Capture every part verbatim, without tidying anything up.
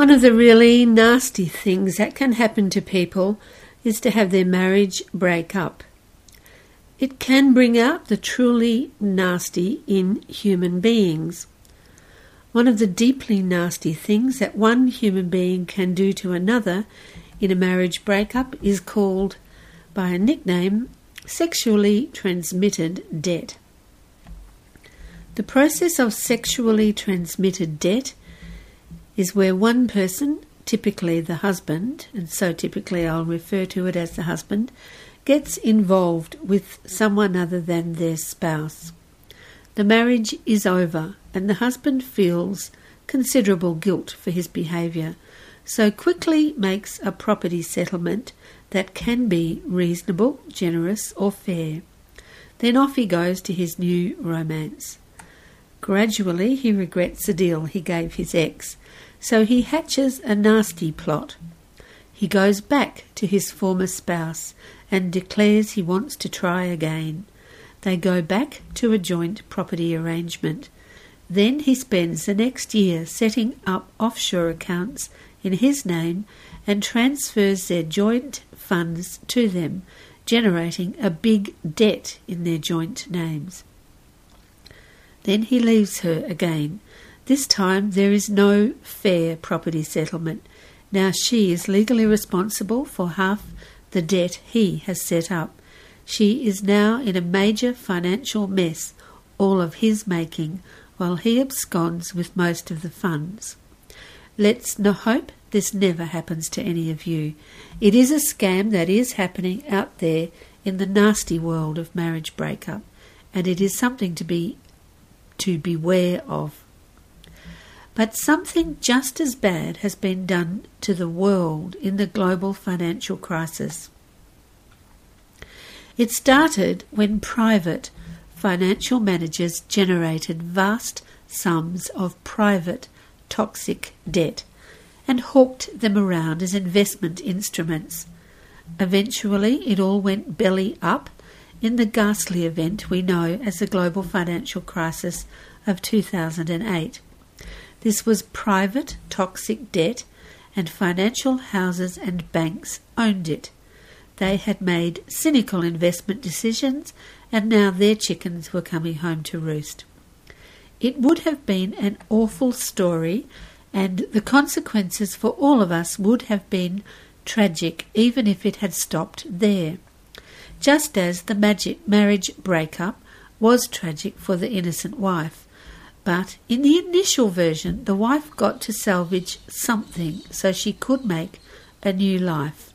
One of the really nasty things that can happen to people is to have their marriage break up. It can bring out the truly nasty in human beings. One of the deeply nasty things that one human being can do to another in a marriage breakup is called, by a nickname, sexually transmitted debt. The process of sexually transmitted debt is where one person, typically the husband, and so typically I'll refer to it as the husband, gets involved with someone other than their spouse. The marriage is over and the husband feels considerable guilt for his behaviour, so quickly makes a property settlement that can be reasonable, generous or fair. Then off he goes to his new romance. Gradually he regrets the deal he gave his ex, so he hatches a nasty plot. He goes back to his former spouse and declares he wants to try again. They go back to a joint property arrangement. Then he spends the next year setting up offshore accounts in his name and transfers their joint funds to them, generating a big debt in their joint names. Then he leaves her again. This time there is no fair property settlement. Now she is legally responsible for half the debt he has set up. She is now in a major financial mess, all of his making, while he absconds with most of the funds. Let's no hope this never happens to any of you. It is a scam that is happening out there in the nasty world of marriage breakup, and it is something to be to beware of. But something just as bad has been done to the world in the global financial crisis. It started when private financial managers generated vast sums of private toxic debt and hawked them around as investment instruments. Eventually it all went belly up in the ghastly event we know as the global financial crisis of two thousand eight. This was private toxic debt, and financial houses and banks owned it. They had made cynical investment decisions, and now their chickens were coming home to roost. It would have been an awful story, and the consequences for all of us would have been tragic even if it had stopped there. Just as the magic marriage breakup was tragic for the innocent wife. But in the initial version, the wife got to salvage something so she could make a new life.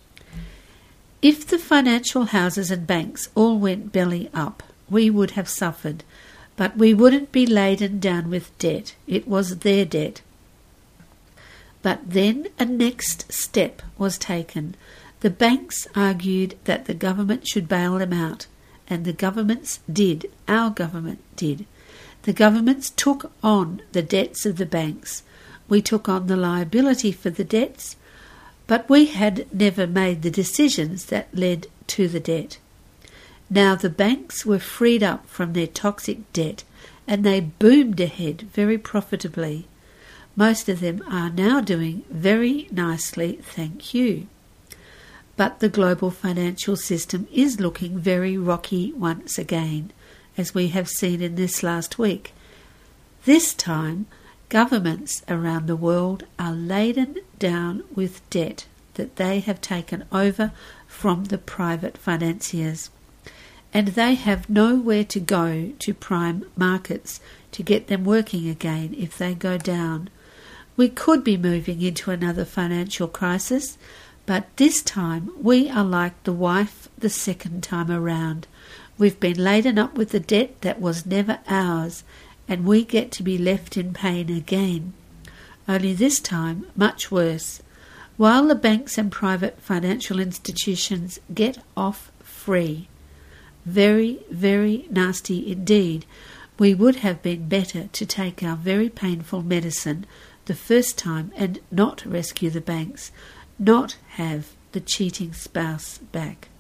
If the financial houses and banks all went belly up, we would have suffered, but we wouldn't be laden down with debt. It was their debt. But then a next step was taken. The banks argued that the government should bail them out, and the governments did. Our government did. The governments took on the debts of the banks. We took on the liability for the debts, but we had never made the decisions that led to the debt. Now the banks were freed up from their toxic debt, and they boomed ahead very profitably. Most of them are now doing very nicely, thank you. But the global financial system is looking very rocky once again, as we have seen in this last week. This time, governments around the world are laden down with debt that they have taken over from the private financiers, and they have nowhere to go to prime markets to get them working again if they go down. We could be moving into another financial crisis, but this time we are like the wife the second time around. We've been laden up with the debt that was never ours, and we get to be left in pain again. Only this time much worse. While the banks and private financial institutions get off free, very, very nasty indeed, we would have been better to take our very painful medicine the first time and not rescue the banks, not have the cheating spouse back.